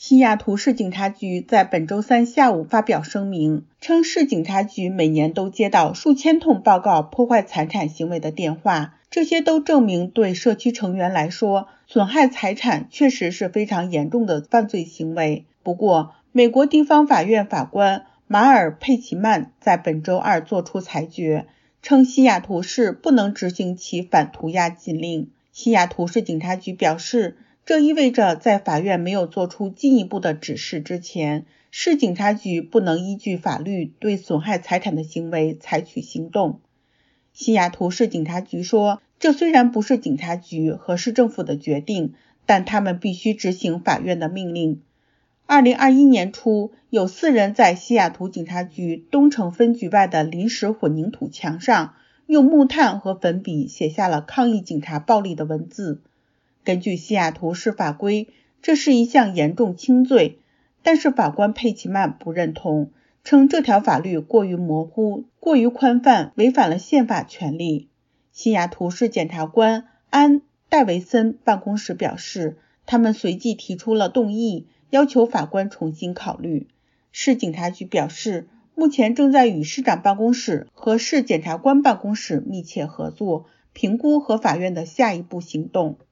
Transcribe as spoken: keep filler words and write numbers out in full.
西雅图市警察局在本周三下午发表声明，称市警察局每年都接到数千通报告破坏财产行为的电话，这些都证明对社区成员来说，损害财产确实是非常严重的犯罪行为。不过，美国地方法院法官马尔·佩奇曼在本周二作出裁决，称西雅图市不能执行其反涂鸦禁令。西雅图市警察局表示，这意味着在法院没有做出进一步的指示之前，市警察局不能依据法律对损害财产的行为采取行动。西雅图市警察局说，这虽然不是警察局和市政府的决定，但他们必须执行法院的命令。二零二一年初，有四人在西雅图警察局东城分局外的临时混凝土墙上，用木炭和粉笔写下了抗议警察暴力的文字。根据西雅图市法规，这是一项严重轻罪，但是法官佩奇曼不认同，称这条法律过于模糊、过于宽泛，违反了宪法权利。西雅图市检察官安·戴维森办公室表示，他们随即提出了动议，要求法官重新考虑。市警察局表示，目前正在与市长办公室和市检察官办公室密切合作，评估和法院的下一步行动。